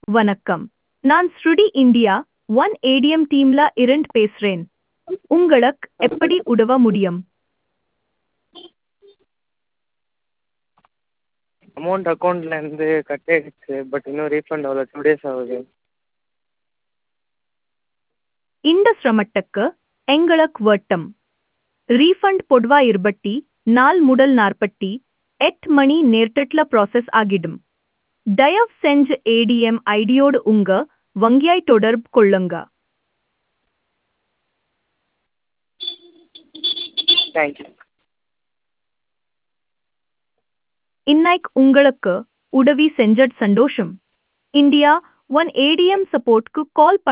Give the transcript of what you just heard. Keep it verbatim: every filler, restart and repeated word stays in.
வணக்கம். நான் ஸ்ருடி India one ATM டீம்ல இருந்து பேசுறேன். உங்களுக்கு எப்படி உதவ முடியும்? அமௌண்ட் அக்கௌண்ட்லேருந்து கட் ஆகிடுச்சு, பட் இன்னும் ரீஃபண்ட் ஆகல. டூ டேஸ் ஆகுது. இந்த சிரமத்துக்கு எங்களுக்கு வட்டம் ரீஃபண்ட் பொதுவா இருபத்தி நாலு முதல் நாற்பத்தி எட்டு மணி நேரத்துல ப்ராசஸ் ஆகிடும். தயவு செஞ்சு ஏடிஎம் ஐடியோடு உங்க வங்கியை தொடர்பு கொள்ளுங்க. தேங்க்யூ. இன்னைக்கு உங்களுக்கு உதவி செஞ்சது சந்தோஷம். இந்தியா ஒன் ஏடிஎம் சப்போர்ட்க்கு கால்